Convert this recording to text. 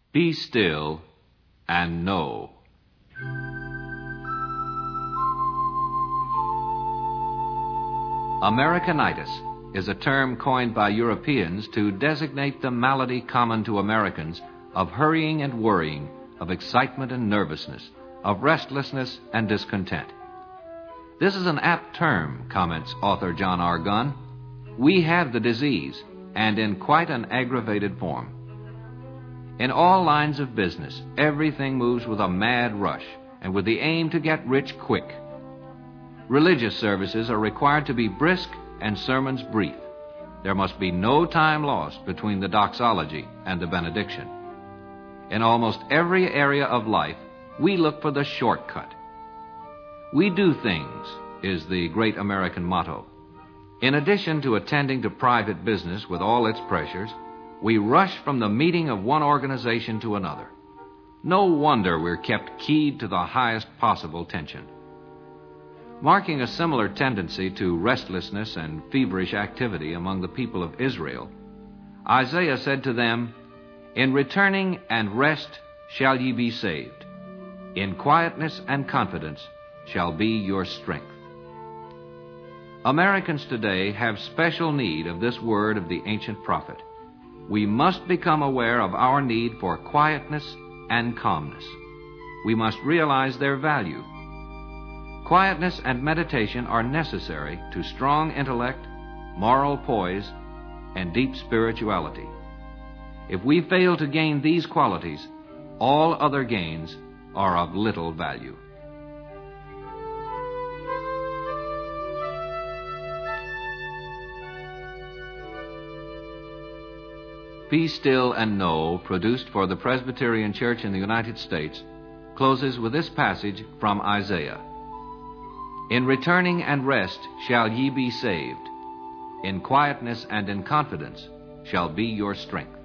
Be still and know. Americanitis is a term coined by Europeans to designate the malady common to Americans of hurrying and worrying, of excitement and nervousness, of restlessness and discontent. This is an apt term, comments author John R. Gunn. We have the disease, and in quite an aggravated form. In all lines of business, everything moves with a mad rush and with the aim to get rich quick. Religious services are required to be brisk and sermons brief. There must be no time lost between the doxology and the benediction. In almost every area of life, we look for the shortcut. We do things is the great American motto. In addition to attending to private business with all its pressures, we rush from the meeting of one organization to another. No wonder we're kept keyed to the highest possible tension. Marking a similar tendency to restlessness and feverish activity among the people of Israel, Isaiah said to them, "In returning and rest shall ye be saved. In quietness and confidence shall be your strength." Americans today have special need of this word of the ancient prophet. We must become aware of our need for quietness and calmness. We must realize their value. Quietness and meditation are necessary to strong intellect, moral poise, and deep spirituality. If we fail to gain these qualities, all other gains are of little value. Be Still and Know, produced for the Presbyterian Church in the United States, closes with this passage from Isaiah. In returning and rest shall ye be saved. In quietness and in confidence shall be your strength.